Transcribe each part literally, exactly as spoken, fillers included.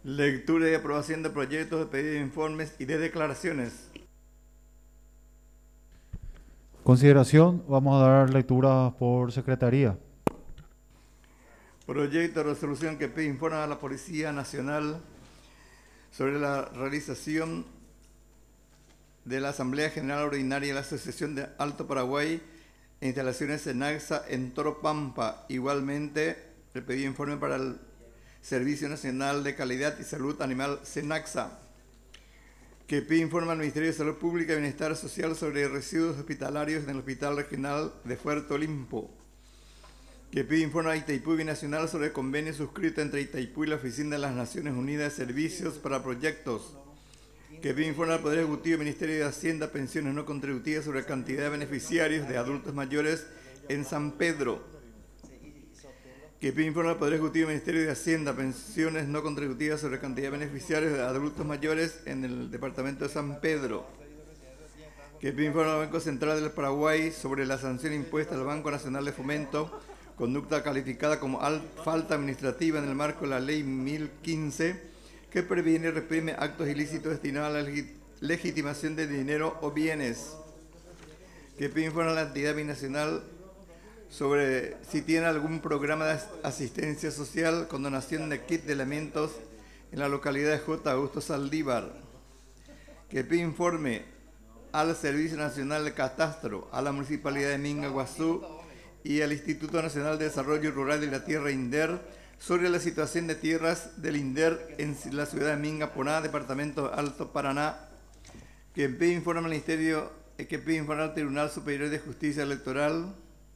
Lectura y aprobación de proyectos, de pedidos de informes y de declaraciones. Consideración, vamos a dar lectura por secretaría. Proyecto de resolución que pide informe a la Policía Nacional sobre la realización de la Asamblea General Ordinaria de la Asociación de Alto Paraguay e instalaciones SENACSA en Toropampa. Igualmente, el pedido de informe para el Servicio Nacional de Calidad y Salud Animal SENACSA, que pide informe al Ministerio de Salud Pública y Bienestar Social sobre residuos hospitalarios en el Hospital Regional de Fuerte Olimpo, que pide informe a Itaipú Binacional sobre el convenio suscrito entre Itaipú y la Oficina de las Naciones Unidas de Servicios para Proyectos, que pide informe al Poder Ejecutivo y Ministerio de Hacienda, Pensiones no contributivas sobre la cantidad de beneficiarios de adultos mayores en San Pedro, que pide informe al Poder Ejecutivo y Ministerio de Hacienda, Pensiones no contributivas sobre la cantidad de beneficiarios de adultos mayores en el departamento de San Pedro, que pide informe al Banco Central del Paraguay sobre la sanción impuesta al Banco Nacional de Fomento, conducta calificada como falta administrativa en el marco de la Ley mil quince, que previene y reprime actos ilícitos destinados a la legitimación de dinero o bienes, que pide informe a la entidad binacional sobre si tiene algún programa de asistencia social con donación de kit de elementos en la localidad de J. Augusto Saldívar, que pide informe al Servicio Nacional de Catastro, a la Municipalidad de Minga Guazú y al Instituto Nacional de Desarrollo Rural de la Tierra INDER sobre la situación de tierras del INDER en la ciudad de Minga Poná, departamento de Alto Paraná, que pide informe al Ministerio, que pide informe al Tribunal Superior de Justicia Electoral,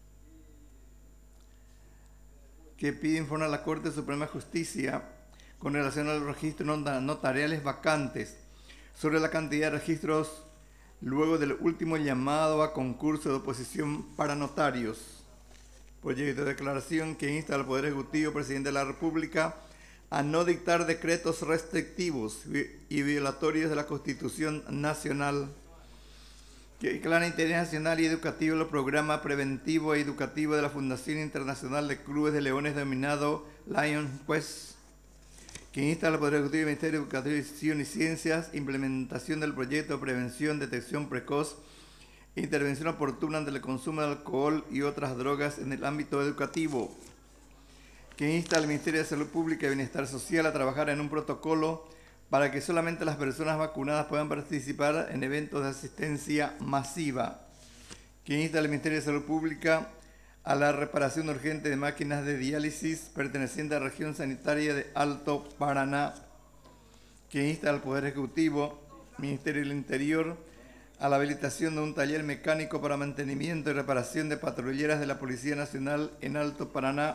que pide informe a la Corte Suprema de Justicia con relación a los registros notariales vacantes sobre la cantidad de registros luego del último llamado a concurso de oposición para notarios. Proyecto de declaración que insta al Poder Ejecutivo, Presidente de la República, a no dictar decretos restrictivos y violatorios de la Constitución Nacional, que declara interés nacional y educativo el programa preventivo y educativo de la Fundación Internacional de Clubes de Leones denominado Lion Quest, que insta al Poder Ejecutivo y Ministerio de Educación y Ciencias, implementación del proyecto de prevención, detección precoz, intervención oportuna ante el consumo de alcohol y otras drogas en el ámbito educativo, que insta al Ministerio de Salud Pública y Bienestar Social a trabajar en un protocolo para que solamente las personas vacunadas puedan participar en eventos de asistencia masiva, que insta al Ministerio de Salud Pública a la reparación urgente de máquinas de diálisis pertenecientes a la región sanitaria de Alto Paraná, que insta al Poder Ejecutivo, Ministerio del Interior, a la habilitación de un taller mecánico para mantenimiento y reparación de patrulleras de la Policía Nacional en Alto Paraná,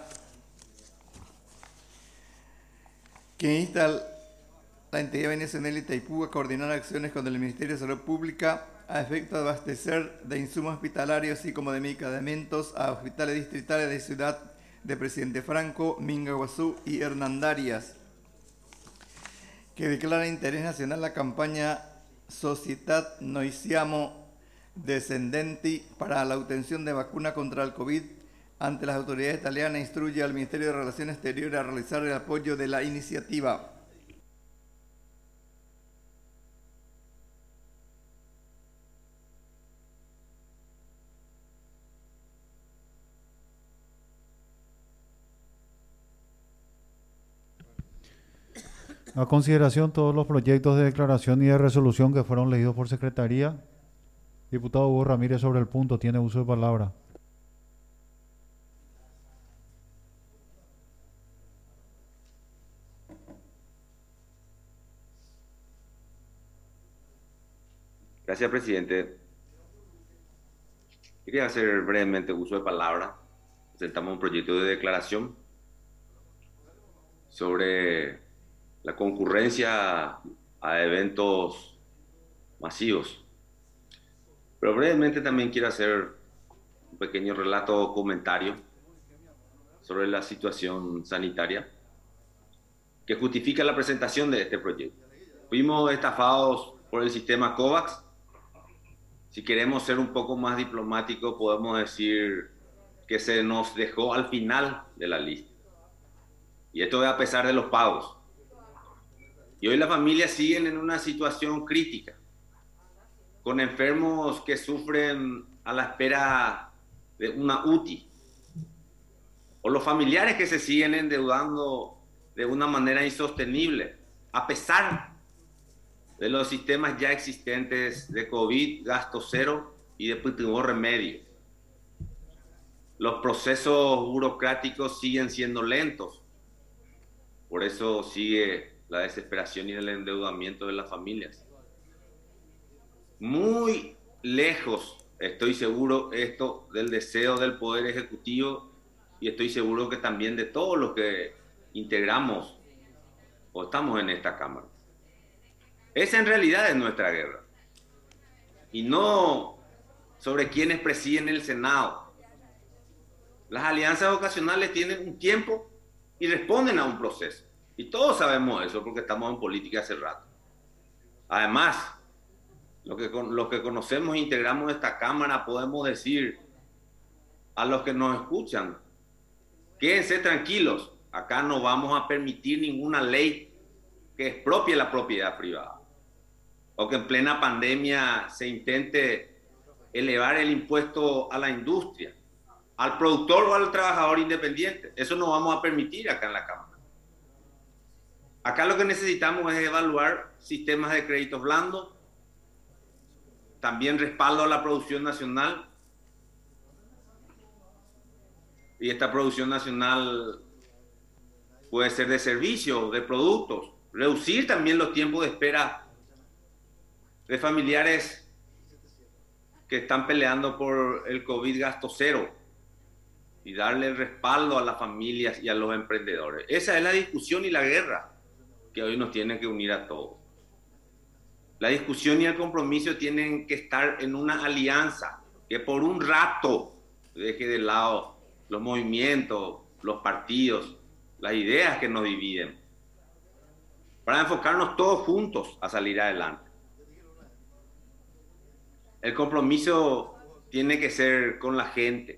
que insta a la entidad binacional Itaipú a coordinar acciones con el Ministerio de Salud Pública a efecto de abastecer de insumos hospitalarios así como de medicamentos a hospitales distritales de Ciudad de Presidente Franco, Minga Guazú y Hernandarias, que declara interés nacional la campaña Societat Noisiamo Descendenti para la obtención de vacuna contra el COVID ante las autoridades italianas, instruye al Ministerio de Relaciones Exteriores a realizar el apoyo de la iniciativa. A consideración todos los proyectos de declaración y de resolución que fueron leídos por secretaría. Diputado Hugo Ramírez, sobre el punto, tiene uso de palabra. Gracias, presidente. Quería hacer brevemente uso de palabra. Presentamos un proyecto de declaración sobre la concurrencia a eventos masivos. Pero brevemente también quiero hacer un pequeño relato o comentario sobre la situación sanitaria que justifica la presentación de este proyecto. Fuimos estafados por el sistema COVAX. Si queremos ser un poco más diplomáticos, podemos decir que se nos dejó al final de la lista. Y esto es a pesar de los pagos. Y hoy las familias siguen en una situación crítica, con enfermos que sufren a la espera de una U T I, o los familiares que se siguen endeudando de una manera insostenible, a pesar de los sistemas ya existentes de COVID, gasto cero y de último remedio. Los procesos burocráticos siguen siendo lentos, por eso sigue la desesperación y el endeudamiento de las familias. Muy lejos, estoy seguro, esto del deseo del Poder Ejecutivo, y estoy seguro que también de todos los que integramos o estamos en esta Cámara. Esa en realidad es nuestra guerra, y no sobre quienes presiden el Senado. Las alianzas ocasionales tienen un tiempo y responden a un proceso, y todos sabemos eso porque estamos en política hace rato. Además, Lo que, los que conocemos e integramos esta Cámara podemos decir a los que nos escuchan, quédense tranquilos, acá no vamos a permitir ninguna ley que expropie la propiedad privada, o que en plena pandemia se intente elevar el impuesto a la industria, al productor o al trabajador independiente. Eso no vamos a permitir acá en la Cámara. Acá lo que necesitamos es evaluar sistemas de créditos blandos, también respaldo a la producción nacional, y esta producción nacional puede ser de servicios, de productos, reducir también los tiempos de espera de familiares que están peleando por el COVID gasto cero, y darle el respaldo a las familias y a los emprendedores. Esa es la discusión y la guerra que hoy nos tiene que unir a todos. La discusión y el compromiso tienen que estar en una alianza que por un rato deje de lado los movimientos, los partidos, las ideas que nos dividen, para enfocarnos todos juntos a salir adelante. El compromiso tiene que ser con la gente,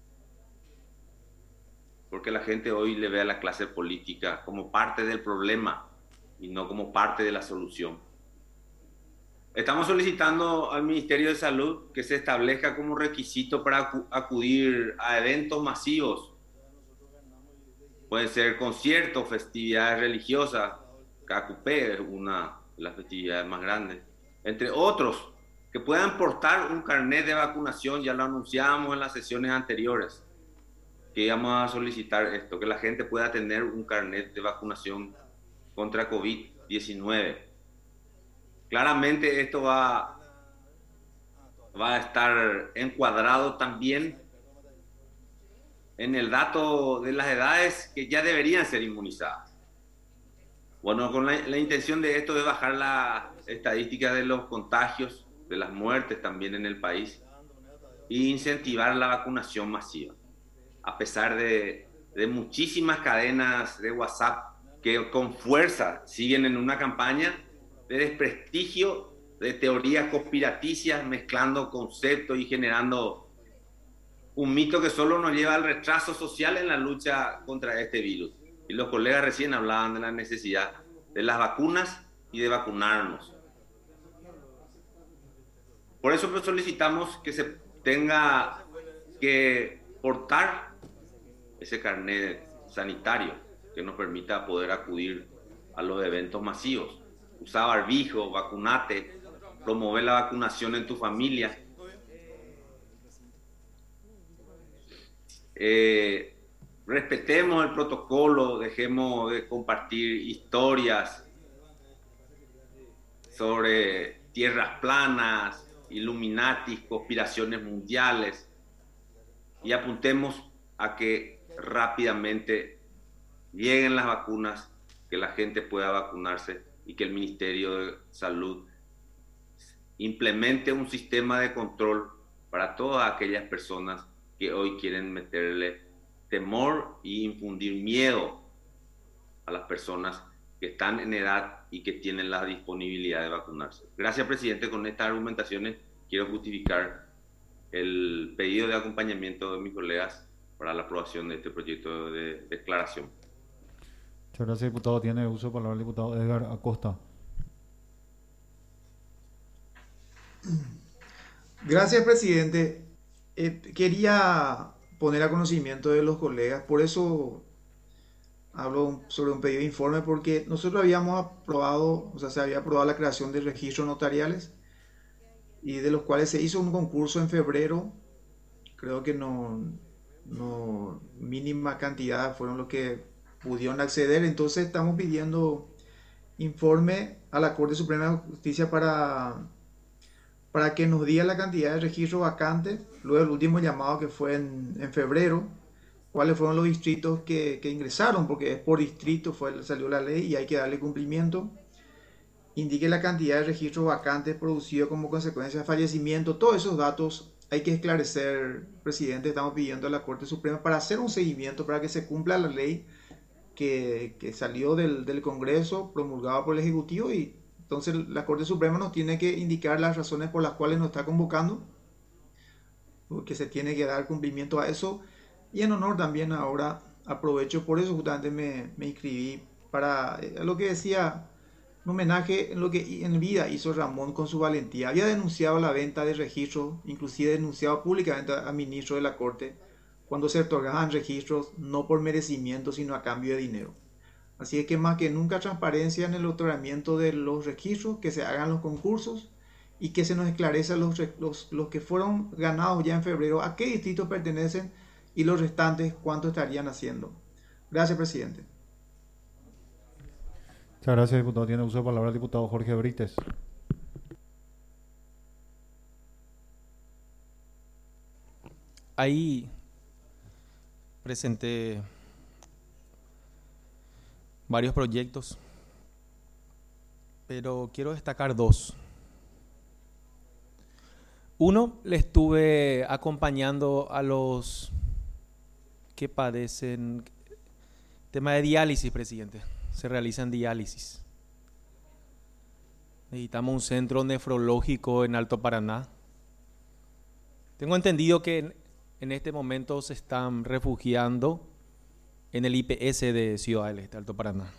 porque la gente hoy le ve a la clase política como parte del problema y no como parte de la solución. Estamos solicitando al Ministerio de Salud que se establezca como requisito para acudir a eventos masivos. Pueden ser conciertos, festividades religiosas, Cacupé es una de las festividades más grandes, entre otros, que puedan portar un carnet de vacunación. Ya lo anunciábamos en las sesiones anteriores, que íbamos a solicitar esto, que la gente pueda tener un carnet de vacunación contra COVID diecinueve. Claramente esto va, va a estar encuadrado también en el dato de las edades que ya deberían ser inmunizadas. Bueno, con la, la intención de esto de bajar la estadística de los contagios, de las muertes también en el país, e incentivar la vacunación masiva. A pesar de, de muchísimas cadenas de WhatsApp que con fuerza siguen en una campaña de desprestigio de teorías conspiraticias, mezclando conceptos y generando un mito que solo nos lleva al retraso social en la lucha contra este virus. Y los colegas recién hablaban de la necesidad de las vacunas y de vacunarnos. Por eso pues solicitamos que se tenga que portar ese carnet sanitario que nos permita poder acudir a los eventos masivos. Usar barbijo, vacunate, promover la vacunación en tu familia. Eh, respetemos el protocolo, dejemos de compartir historias sobre tierras planas, Illuminatis, conspiraciones mundiales, y apuntemos a que rápidamente lleguen las vacunas, que la gente pueda vacunarse y que el Ministerio de Salud implemente un sistema de control para todas aquellas personas que hoy quieren meterle temor y infundir miedo a las personas que están en edad y que tienen la disponibilidad de vacunarse. Gracias, presidente. Con estas argumentaciones quiero justificar el pedido de acompañamiento de mis colegas para la aprobación de este proyecto de declaración. Muchas gracias, diputado. Tiene uso de palabra el diputado Edgar Acosta. Gracias, presidente. Eh, quería poner a conocimiento de los colegas, por eso hablo sobre un pedido de informe, porque nosotros habíamos aprobado, o sea, se había aprobado la creación de registros notariales y de los cuales se hizo un concurso en febrero. Creo que no, no mínima cantidad fueron los que pudieron acceder, entonces estamos pidiendo informe a la Corte Suprema de Justicia para, para que nos diga la cantidad de registros vacantes, luego el último llamado que fue en, en febrero, cuáles fueron los distritos que, que ingresaron, porque es por distrito, fue, salió la ley y hay que darle cumplimiento. Indique la cantidad de registros vacantes producidos como consecuencia de fallecimiento. Todos esos datos hay que esclarecer, presidente. Estamos pidiendo a la Corte Suprema para hacer un seguimiento, para que se cumpla la ley que, que salió del, del Congreso, promulgada por el Ejecutivo, y entonces la Corte Suprema nos tiene que indicar las razones por las cuales nos está convocando, porque se tiene que dar cumplimiento a eso. Y en honor también ahora aprovecho, por eso justamente me, me inscribí para eh, lo que decía, un homenaje en lo que en vida hizo Ramón con su valentía. Había denunciado la venta de registros, inclusive denunciado públicamente al ministro de la Corte, cuando se otorgaban registros no por merecimiento, sino a cambio de dinero. Así es que más que nunca transparencia en el otorgamiento de los registros, que se hagan los concursos y que se nos esclarezca los, los, los que fueron ganados ya en febrero, a qué distritos pertenecen y los restantes cuánto estarían haciendo. Gracias, presidente. Muchas gracias, diputado. Tiene uso de palabra el diputado Jorge Brites. Ahí presenté varios proyectos, pero quiero destacar dos. Uno, le estuve acompañando a los que padecen tema de diálisis, presidente. Se realizan diálisis. Necesitamos un centro nefrológico en Alto Paraná. Tengo entendido que en, en este momento se están refugiando en el I P S de Ciudad del Este, Alto Paraná.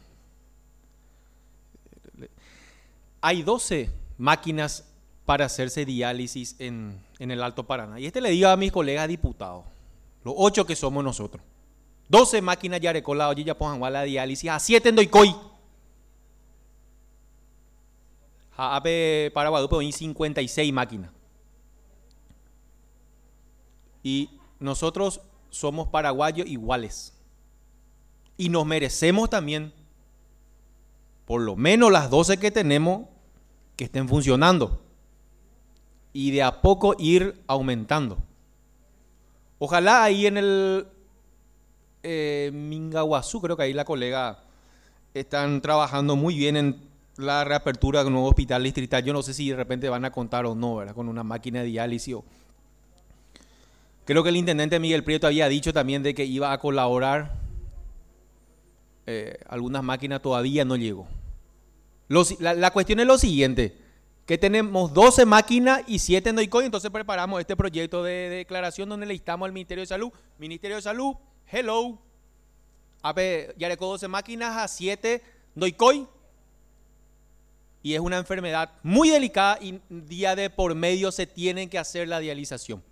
Hay doce máquinas para hacerse diálisis en, en el Alto Paraná. Y este le digo a mis colegas diputados, los ocho que somos nosotros. doce máquinas ya recoladas, ya pongan la diálisis, a siete en Doicoy. A para Guadalupe hay cincuenta y seis máquinas. Y nosotros somos paraguayos iguales. Y nos merecemos también, por lo menos las doce que tenemos, que estén funcionando. Y de a poco ir aumentando. Ojalá ahí en el eh, Mingaguazú, creo que ahí la colega están trabajando muy bien en la reapertura de un nuevo hospital distrital. Yo no sé si de repente van a contar o no, ¿verdad? Con una máquina de diálisis. Creo que el intendente Miguel Prieto había dicho también de que iba a colaborar. Eh, algunas máquinas todavía no llegó. Los, la, la cuestión es lo siguiente, que tenemos doce máquinas y siete en Doicoy, entonces preparamos este proyecto de, de declaración donde le instamos al Ministerio de Salud. Ministerio de Salud, hello, a ver, ya recó doce máquinas a siete Doicoy. Y es una enfermedad muy delicada y día de por medio se tiene que hacer la dialización.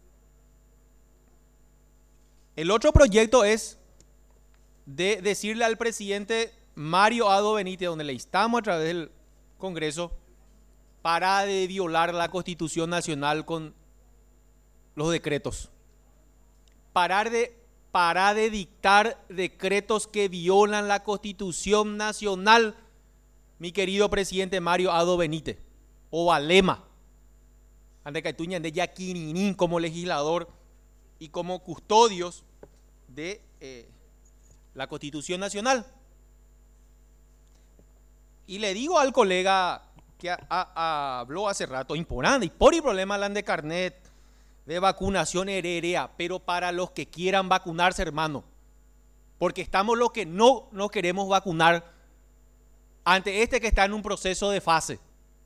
El otro proyecto es de decirle al presidente Mario Ado Benítez, donde le instamos a través del Congreso, para de violar la Constitución Nacional con los decretos. Parar de, parar de dictar decretos que violan la Constitución Nacional, mi querido presidente Mario Ado Benítez, o Alema, ante Caituña de Yaquininín como legislador y como custodios de eh, la Constitución Nacional. Y le digo al colega que a, a, habló hace rato, importante, y por el problema de carnet de vacunación heredera, pero para los que quieran vacunarse, hermano, porque estamos los que no nos queremos vacunar ante este que está en un proceso de fase.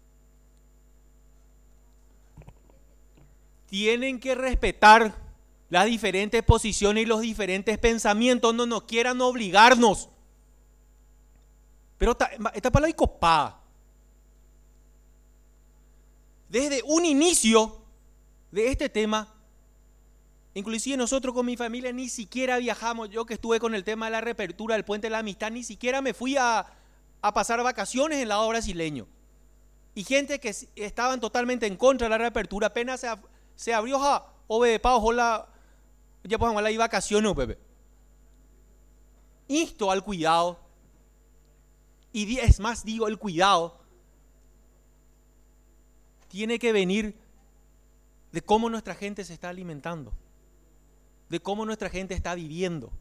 Tienen que respetar las diferentes posiciones y los diferentes pensamientos, no nos quieran obligarnos Pero esta, esta palabra es copada. Desde un inicio de este tema, inclusive nosotros con mi familia ni siquiera viajamos. Yo que estuve con el tema de la reapertura del Puente de la Amistad, ni siquiera me fui a, a pasar vacaciones en el lado brasileño. Y gente que estaban totalmente en contra de la reapertura, apenas se, se abrió a Obedepa, ojalá, ya podemos hablar de vacaciones, Pepe. Insto al cuidado, y es más, digo, el cuidado tiene que venir de cómo nuestra gente se está alimentando, de cómo nuestra gente está viviendo.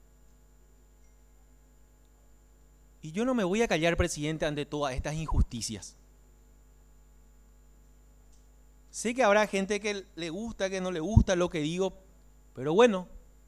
Y yo no me voy a callar, presidente, ante todas estas injusticias. Sé que habrá gente que le gusta, que no le gusta lo que digo, pero bueno,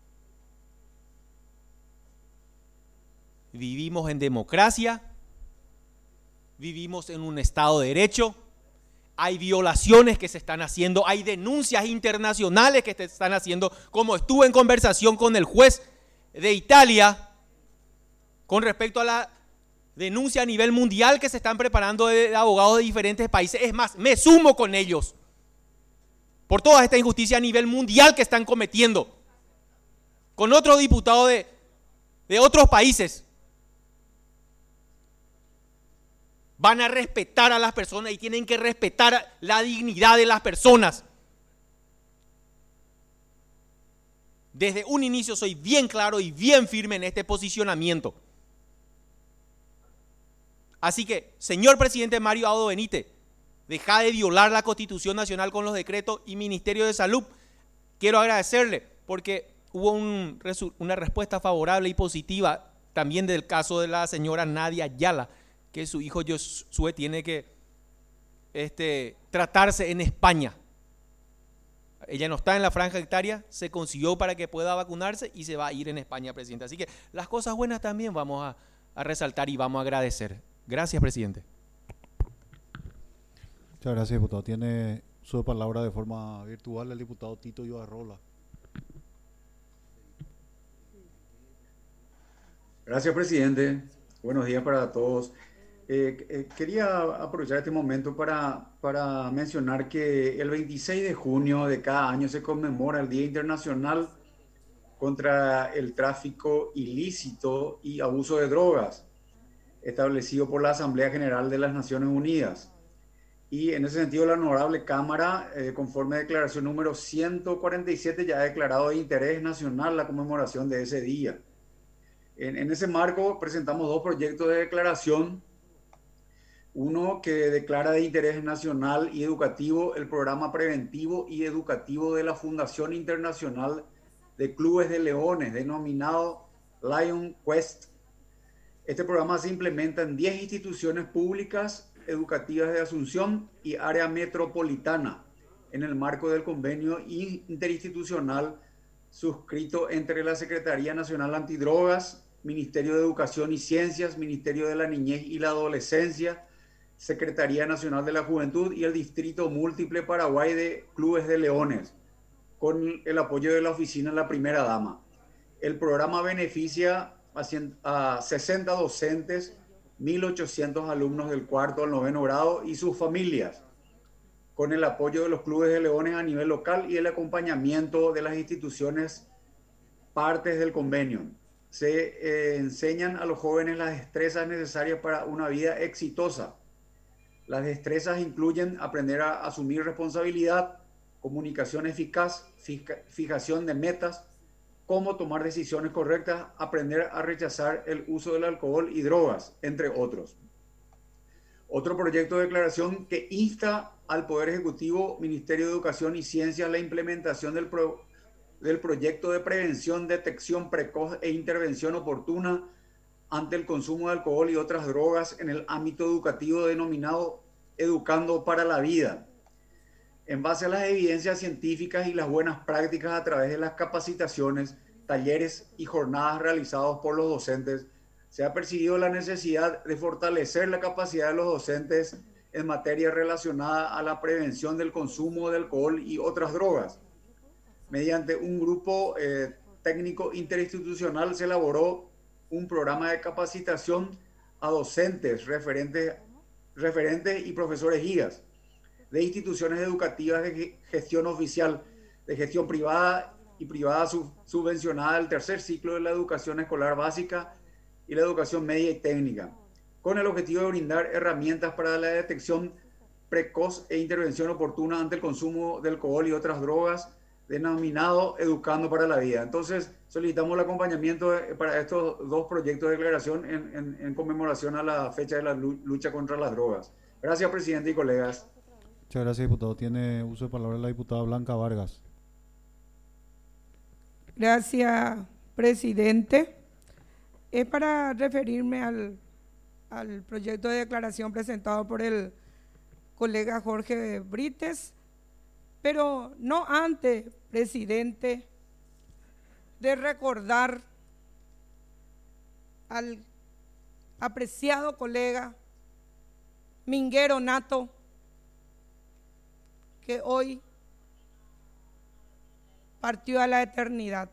vivimos en democracia, vivimos en un Estado de Derecho, hay violaciones que se están haciendo, hay denuncias internacionales que se están haciendo, como estuve en conversación con el juez de Italia con respecto a la denuncia a nivel mundial que se están preparando de, de abogados de diferentes países. Es más, me sumo con ellos por toda esta injusticia a nivel mundial que están cometiendo con otros diputados de, de otros países. Van a respetar a las personas y tienen que respetar la dignidad de las personas. Desde un inicio soy bien claro y bien firme en este posicionamiento. Así que, señor presidente Mario Abdo Benítez, deja de violar la Constitución Nacional con los decretos y Ministerio de Salud. Quiero agradecerle porque hubo un, una respuesta favorable y positiva también del caso de la señora Nadia Ayala, que su hijo Josué tiene que este, tratarse en España. Ella no está en la franja etaria, se consiguió para que pueda vacunarse y se va a ir en España, presidente. Así que las cosas buenas también vamos a, a resaltar y vamos a agradecer. Gracias, presidente. Muchas gracias, diputado. Tiene su palabra de forma virtual el diputado Tito Ibarrola. Gracias, presidente. Buenos días para todos. Eh, eh, quería aprovechar este momento para, para mencionar que el veintiséis de junio de cada año se conmemora el Día Internacional contra el Tráfico Ilícito y Abuso de Drogas, establecido por la Asamblea General de las Naciones Unidas. Y en ese sentido, la Honorable Cámara, eh, conforme a declaración número ciento cuarenta y siete, ya ha declarado de interés nacional la conmemoración de ese día. En, en ese marco, presentamos dos proyectos de declaración. Uno que declara de interés nacional y educativo el programa preventivo y educativo de la Fundación Internacional de Clubes de Leones, denominado Lion Quest. Este programa se implementa en diez instituciones públicas educativas de Asunción y área metropolitana en el marco del convenio interinstitucional suscrito entre la Secretaría Nacional Antidrogas, Ministerio de Educación y Ciencias, Ministerio de la Niñez y la Adolescencia, Secretaría Nacional de la Juventud y el Distrito Múltiple Paraguay de Clubes de Leones, con el apoyo de la Oficina de la Primera Dama. El programa beneficia a sesenta docentes, mil ochocientos alumnos del cuarto al noveno grado y sus familias, con el apoyo de los clubes de leones a nivel local y el acompañamiento de las instituciones partes del convenio. Se eh, enseñan a los jóvenes las destrezas necesarias para una vida exitosa. Las destrezas incluyen aprender a asumir responsabilidad, comunicación eficaz, fija, fijación de metas, cómo tomar decisiones correctas, aprender a rechazar el uso del alcohol y drogas, entre otros. Otro proyecto de declaración que insta al Poder Ejecutivo, Ministerio de Educación y Ciencia, la implementación del, pro, del proyecto de prevención, detección precoz e intervención oportuna ante el consumo de alcohol y otras drogas en el ámbito educativo denominado Educando para la Vida, en base a las evidencias científicas y las buenas prácticas a través de las capacitaciones, talleres y jornadas realizados por los docentes. Se ha percibido la necesidad de fortalecer la capacidad de los docentes en materia relacionada a la prevención del consumo de alcohol y otras drogas. Mediante un grupo eh, técnico interinstitucional se elaboró un programa de capacitación a docentes, referentes, referentes y profesores guías de instituciones educativas de gestión oficial, de gestión privada y privada sub, subvencionada del tercer ciclo de la educación escolar básica y la educación media y técnica, con el objetivo de brindar herramientas para la detección precoz e intervención oportuna ante el consumo de alcohol y otras drogas, denominado Educando para la Vida. Entonces, solicitamos el acompañamiento para estos dos proyectos de declaración en, en, en conmemoración a la fecha de la lucha contra las drogas. Gracias, presidente y colegas. Muchas gracias, diputado. Tiene uso de palabra la diputada Blanca Vargas. Gracias, presidente. Es para referirme al, al proyecto de declaración presentado por el colega Jorge Brites, pero no antes, presidente, de recordar al apreciado colega minguero nato que hoy partió a la eternidad.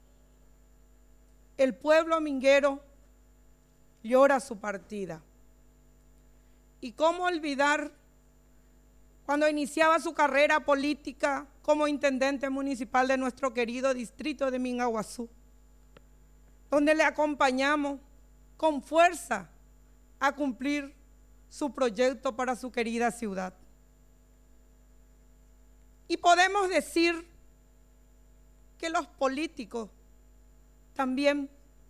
El pueblo minguero llora su partida. ¿Y cómo olvidar cuando iniciaba su carrera política como intendente municipal de nuestro querido distrito de Mingaguazú, donde le acompañamos con fuerza a cumplir su proyecto para su querida ciudad? Y podemos decir que los políticos también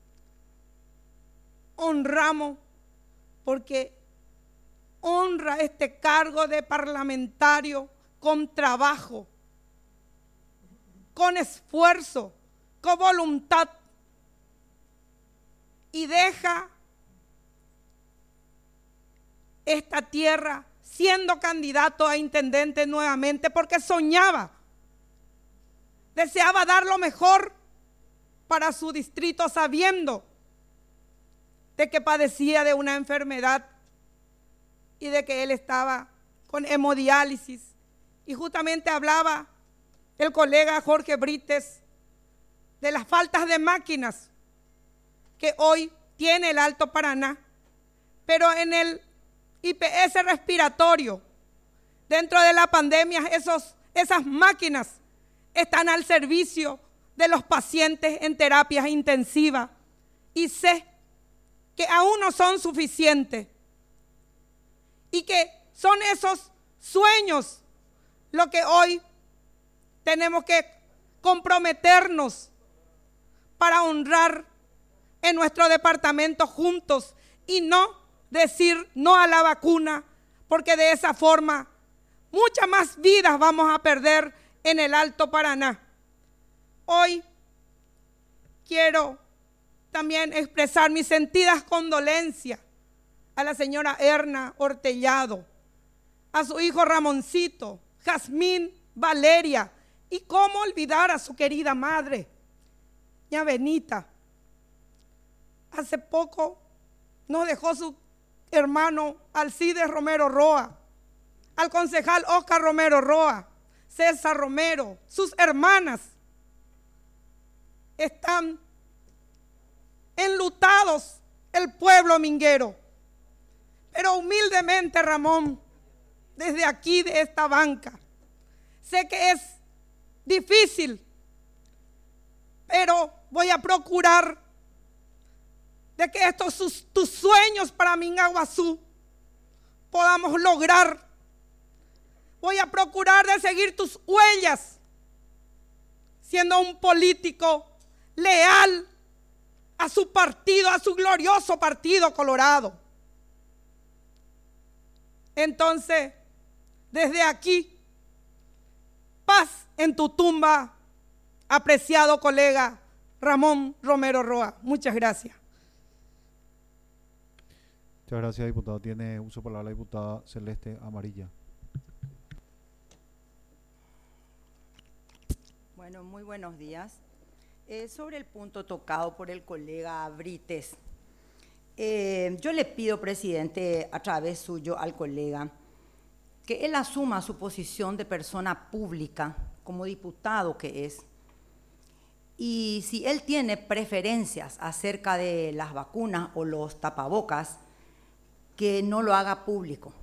honramos, porque honra este cargo de parlamentario con trabajo, con esfuerzo, con voluntad, y deja esta tierra siendo candidato a intendente nuevamente porque soñaba, deseaba dar lo mejor para su distrito, sabiendo de que padecía de una enfermedad y de que él estaba con hemodiálisis. Y justamente hablaba el colega Jorge Brites de las faltas de máquinas que hoy tiene el Alto Paraná, pero en el I P S respiratorio, dentro de la pandemia, esos, esas máquinas están al servicio de los pacientes en terapias intensivas, y sé que aún no son suficientes y que son esos sueños lo que hoy tenemos que comprometernos para honrar en nuestro departamento juntos y no decir no a la vacuna, porque de esa forma muchas más vidas vamos a perder en el Alto Paraná. Hoy quiero también expresar mis sentidas condolencias a la señora Erna Hortellado, a su hijo Ramoncito, Jazmín, Valeria, y cómo olvidar a su querida madre, doña Benita. Hace poco nos dejó su hermano Alcides Romero Roa, al concejal Oscar Romero Roa, César Romero, sus hermanas están enlutados, el pueblo minguero. Pero humildemente, Ramón, desde aquí, de esta banca, sé que es difícil, pero voy a procurar de que estos sus, tus sueños para Mingaguazú podamos lograr. Voy a procurar de seguir tus huellas, siendo un político leal a su partido, a su glorioso Partido Colorado. Entonces, desde aquí, paz en tu tumba, apreciado colega Ramón Romero Roa. Muchas gracias. Muchas gracias, diputado. Tiene uso de palabra la diputada Celeste Amarilla. Bueno, muy buenos días. Eh, sobre el punto tocado por el colega Brites, eh, yo le pido, presidente, a través suyo al colega, que él asuma su posición de persona pública, como diputado que es, y si él tiene preferencias acerca de las vacunas o los tapabocas, que no lo haga público,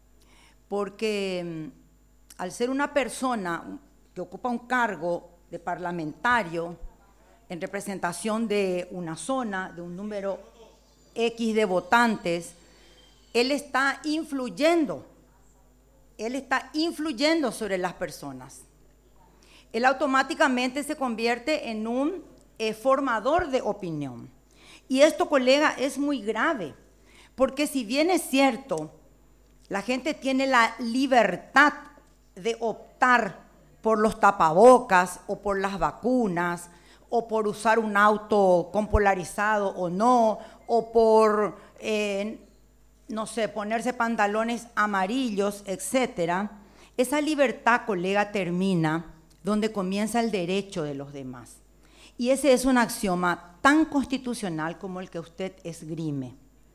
porque al ser una persona que ocupa un cargo de parlamentario en representación de una zona, de un número X de votantes, él está influyendo, él está influyendo sobre las personas. Él automáticamente se convierte en un eh, formador de opinión. Y esto, colega, es muy grave, porque si bien es cierto, la gente tiene la libertad de optar por los tapabocas o por las vacunas o por usar un auto con polarizado o no, o por, eh, no sé, ponerse pantalones amarillos, etcétera, esa libertad, colega, termina donde comienza el derecho de los demás. Y ese es un axioma tan constitucional como el que usted esgrime.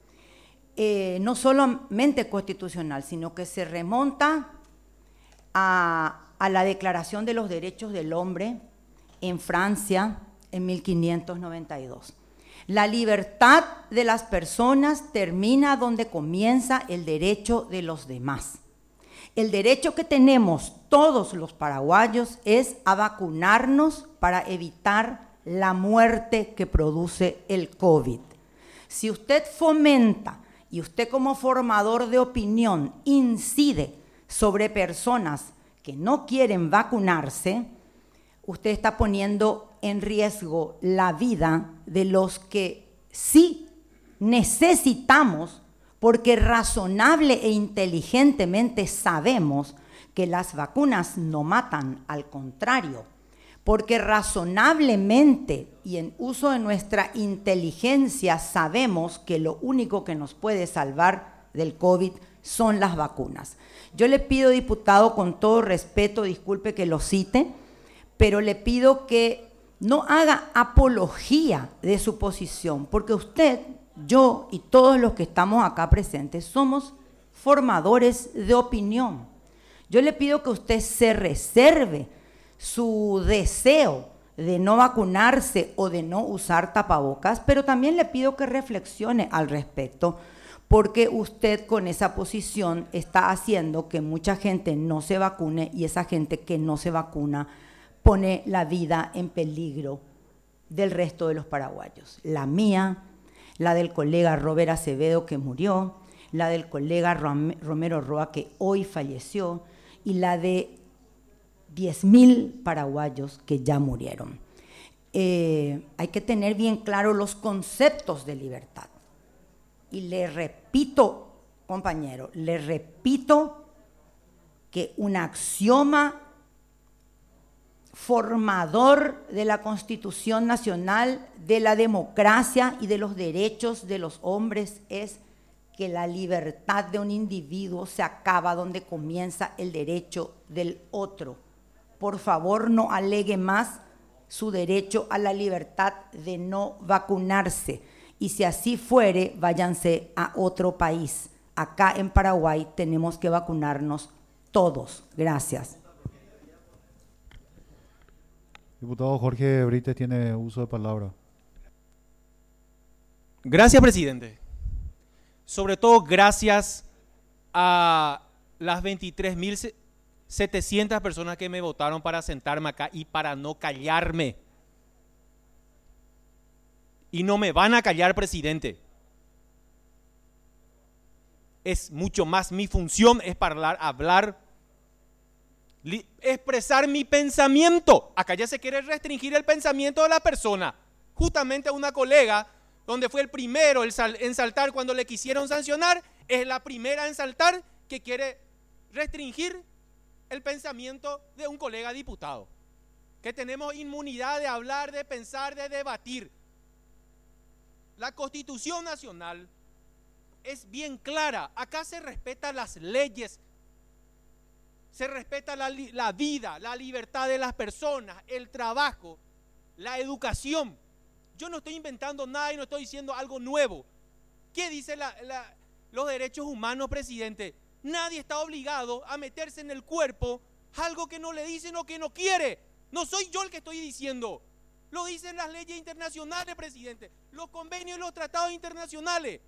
Eh, no solamente constitucional, sino que se remonta a, a la Declaración de los Derechos del Hombre en Francia en mil quinientos noventa y dos. La libertad de las personas termina donde comienza el derecho de los demás. El derecho que tenemos todos los paraguayos es a vacunarnos para evitar la muerte que produce el COVID. Si usted fomenta y usted como formador de opinión incide sobre personas que no quieren vacunarse, usted está poniendo en riesgo la vida de los que sí necesitamos, porque razonable e inteligentemente sabemos que las vacunas no matan, al contrario, porque razonablemente y en uso de nuestra inteligencia sabemos que lo único que nos puede salvar del COVID son las vacunas. Yo le pido, diputado, con todo respeto, disculpe que lo cite, pero le pido que no haga apología de su posición, porque usted, yo y todos los que estamos acá presentes somos formadores de opinión. Yo le pido que usted se reserve su deseo de no vacunarse o de no usar tapabocas, pero también le pido que reflexione al respecto, porque usted con esa posición está haciendo que mucha gente no se vacune y esa gente que no se vacuna pone la vida en peligro del resto de los paraguayos. La mía, la del colega Robert Acevedo, que murió, la del colega Romero Roa, que hoy falleció, y la de diez mil paraguayos que ya murieron. Eh, hay que tener bien claro los conceptos de libertad. Y le repito, compañero, le repito que un axioma formador de la Constitución Nacional, de la democracia y de los derechos de los hombres es que la libertad de un individuo se acaba donde comienza el derecho del otro. Por favor, no alegue más su derecho a la libertad de no vacunarse. Y si así fuere, váyanse a otro país. Acá en Paraguay tenemos que vacunarnos todos. Gracias. Diputado Jorge Brites tiene uso de palabra. Gracias, presidente. Sobre todo gracias a las veintitrés mil setecientas personas que me votaron para sentarme acá y para no callarme. Y no me van a callar, presidente. Es mucho más mi función, es hablar, hablar, li, expresar mi pensamiento. Acá ya se quiere restringir el pensamiento de la persona. Justamente a una colega, donde fue el primero en saltar cuando le quisieron sancionar, es la primera en saltar que quiere restringir el pensamiento de un colega diputado. Que tenemos inmunidad de hablar, de pensar, de debatir. La Constitución Nacional es bien clara. Acá se respetan las leyes, se respeta la, la vida, la libertad de las personas, el trabajo, la educación. Yo no estoy inventando nada y no estoy diciendo algo nuevo. ¿Qué dice la, la, los derechos humanos, presidente? Nadie está obligado a meterse en el cuerpo algo que no le dicen o que no quiere. No soy yo el que estoy diciendo. Lo dicen las leyes internacionales, presidente, los convenios y los tratados internacionales.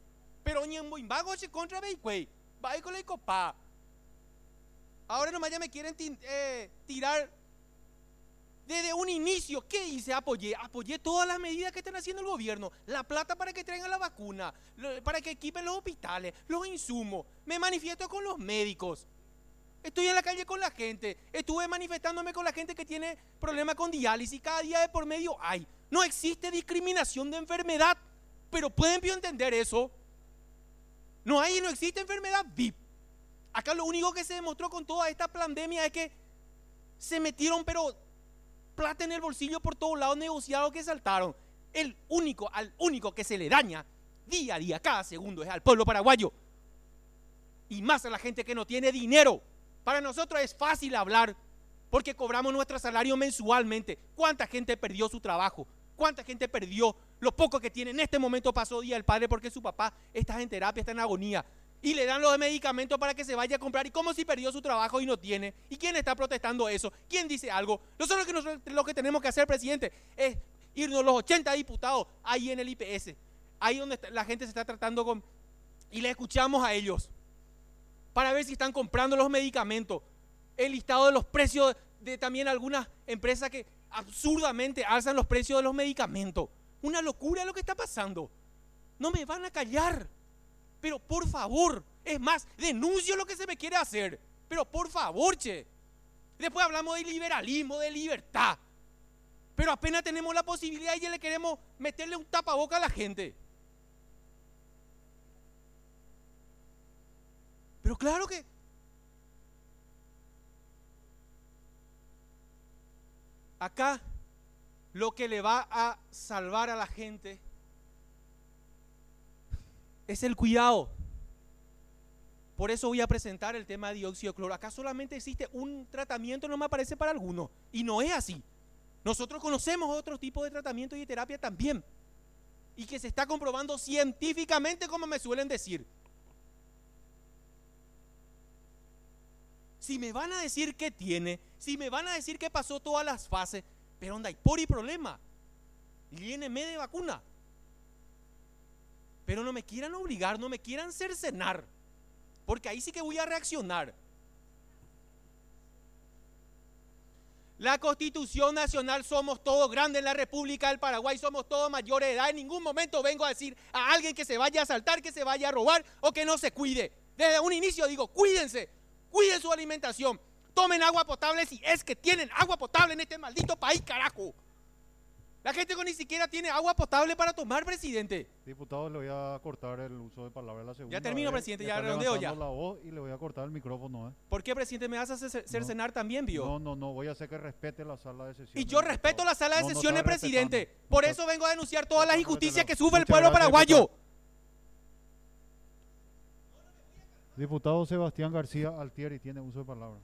Pero Ñemboimbago se contra Beicuey, va con la copa. Ahora nomás ya me quieren ti- eh, tirar desde un inicio. ¿Qué hice? Apoyé, apoyé todas las medidas que están haciendo el gobierno. La plata para que traigan la vacuna, lo- para que equipen los hospitales, los insumos. Me manifiesto con los médicos. Estoy en la calle con la gente. Estuve manifestándome con la gente que tiene problemas con diálisis. Cada día de por medio hay. No existe discriminación de enfermedad. Pero pueden entender eso. No hay, no existe enfermedad V I P. Acá lo único que se demostró con toda esta pandemia es que se metieron, pero plata en el bolsillo por todos lados, negociados que saltaron. El único, al único que se le daña día a día, cada segundo, es al pueblo paraguayo. Y más a la gente que no tiene dinero. Para nosotros es fácil hablar porque cobramos nuestro salario mensualmente. ¿Cuánta gente perdió su trabajo? ¿Cuánta gente perdió lo poco que tiene? En este momento pasó Día del Padre porque su papá está en terapia, está en agonía. Y le dan los medicamentos para que se vaya a comprar. ¿Y cómo si perdió su trabajo y no tiene? ¿Y quién está protestando eso? ¿Quién dice algo? Nosotros lo que, nosotros, lo que tenemos que hacer, presidente, es irnos los ochenta diputados ahí en el I P S. Ahí donde la gente se está tratando con... Y le escuchamos a ellos para ver si están comprando los medicamentos. El listado de los precios de también algunas empresas que absurdamente alzan los precios de los medicamentos. Una locura lo que está pasando. No me van a callar. Pero por favor, es más, denuncio lo que se me quiere hacer. Pero por favor, che. Después hablamos de liberalismo, de libertad. Pero apenas tenemos la posibilidad y ya le queremos meterle un tapaboca a la gente. Pero claro que... Acá lo que le va a salvar a la gente es el cuidado. Por eso voy a presentar el tema de dióxido de cloro. Acá solamente existe un tratamiento, no me parece para algunos. Y no es así. Nosotros conocemos otros tipos de tratamiento y de terapia también. Y que se está comprobando científicamente, como me suelen decir. Si me van a decir qué tiene, si me van a decir que pasó todas las fases, pero onda, hay por y problema. Lléneme de vacuna. Pero no me quieran obligar, no me quieran cercenar, porque ahí sí que voy a reaccionar. La Constitución Nacional, somos todos grandes en la República del Paraguay, somos todos mayores de edad. En ningún momento vengo a decir a alguien que se vaya a asaltar, que se vaya a robar o que no se cuide. Desde un inicio digo, cuídense, cuiden su alimentación, tomen agua potable si es que tienen agua potable en este maldito país, carajo. La gente que ni siquiera tiene agua potable para tomar, presidente. Diputado, le voy a cortar el uso de palabra a la segunda. Ya termino, vez. presidente, Me ya está redondeo ya. levantando la voz y le voy a cortar el micrófono. ¿eh? ¿Por qué, presidente, me vas a cer- cercenar No. también, vio? No, no, no, voy a hacer que respete la sala de sesiones. Y yo respeto la sala de No, no sesiones, está presidente. respetando. Por No eso está- vengo a denunciar todas las no está injusticias que respetando. sufre el Muchas pueblo gracias, paraguayo. diputado. Diputado Sebastián García Altieri tiene uso de palabra.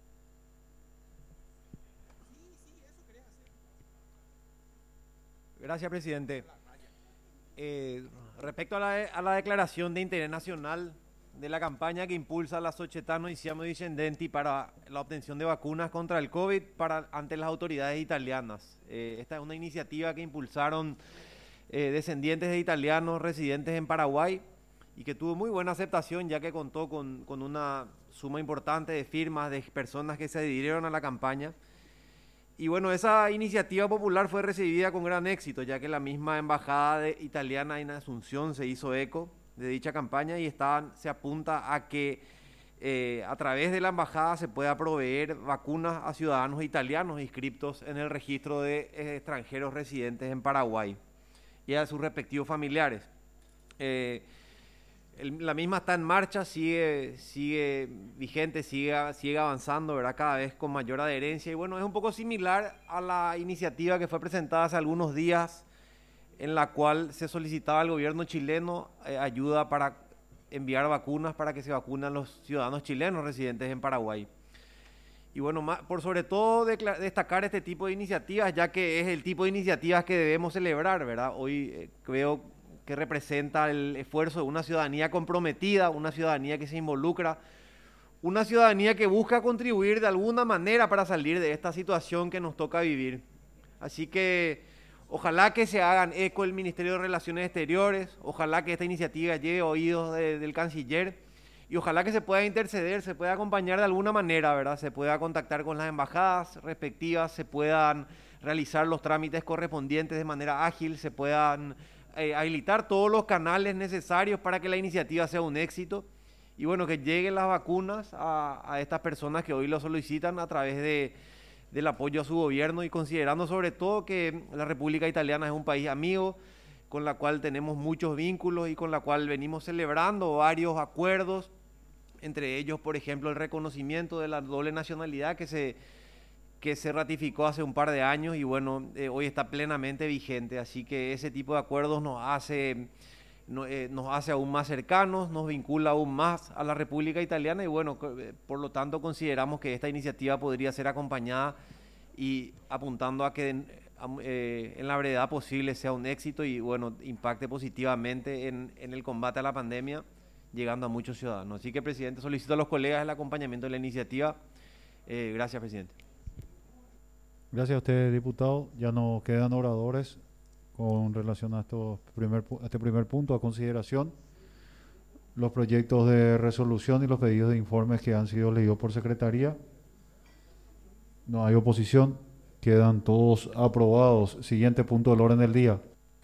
Gracias, presidente. Eh, respecto a la, a la declaración de interés nacional de la campaña que impulsa la Società Siamo Discendenti para la obtención de vacunas contra el COVID para, ante las autoridades italianas. Eh, esta es una iniciativa que impulsaron eh, descendientes de italianos residentes en Paraguay y que tuvo muy buena aceptación, ya que contó con, con una suma importante de firmas de personas que se adhirieron a la campaña. Y bueno, esa iniciativa popular fue recibida con gran éxito, ya que la misma embajada de, italiana en Asunción se hizo eco de dicha campaña y estaban, se apunta a que eh, a través de la embajada se pueda proveer vacunas a ciudadanos italianos inscriptos en el registro de eh, extranjeros residentes en Paraguay y a sus respectivos familiares. Eh, El, la misma está en marcha, sigue, sigue vigente, sigue, sigue avanzando, ¿verdad? Cada vez con mayor adherencia. Y bueno, es un poco similar a la iniciativa que fue presentada hace algunos días, en la cual se solicitaba al gobierno chileno eh, ayuda para enviar vacunas para que se vacunen los ciudadanos chilenos residentes en Paraguay. Y bueno, más, por sobre todo destacar este tipo de iniciativas, ya que es el tipo de iniciativas que debemos celebrar, ¿verdad? Hoy eh, veo que representa el esfuerzo de una ciudadanía comprometida, una ciudadanía que se involucra, una ciudadanía que busca contribuir de alguna manera para salir de esta situación que nos toca vivir. Así que Ojalá que se hagan eco el Ministerio de Relaciones Exteriores, ojalá que esta iniciativa llegue a oídos de, del canciller y ojalá que se pueda interceder, se pueda acompañar de alguna manera, ¿verdad? Se pueda contactar con las embajadas respectivas, se puedan realizar los trámites correspondientes de manera ágil, se puedan eh, habilitar todos los canales necesarios para que la iniciativa sea un éxito y bueno, que lleguen las vacunas a, a estas personas que hoy lo solicitan a través de del apoyo a su gobierno y considerando sobre todo que la República Italiana es un país amigo con la cual tenemos muchos vínculos y con la cual venimos celebrando varios acuerdos, entre ellos, por ejemplo, el reconocimiento de la doble nacionalidad que se, que se ratificó hace un par de años y bueno, eh, hoy está plenamente vigente, así que ese tipo de acuerdos nos hace, no, eh, nos hace aún más cercanos, nos vincula aún más a la República Italiana y bueno, por lo tanto consideramos que esta iniciativa podría ser acompañada y apuntando a que eh, en la brevedad posible sea un éxito y bueno, impacte positivamente en, en el combate a la pandemia, llegando a muchos ciudadanos. Así que, presidente, solicito a los colegas el acompañamiento de la iniciativa. Eh, gracias, presidente. Gracias a usted, diputado. Ya no quedan oradores con relación a, estos primer, a este primer punto a consideración. Los proyectos de resolución y los pedidos de informes que han sido leídos por secretaría. No hay oposición. Quedan todos aprobados. Siguiente punto del orden del día.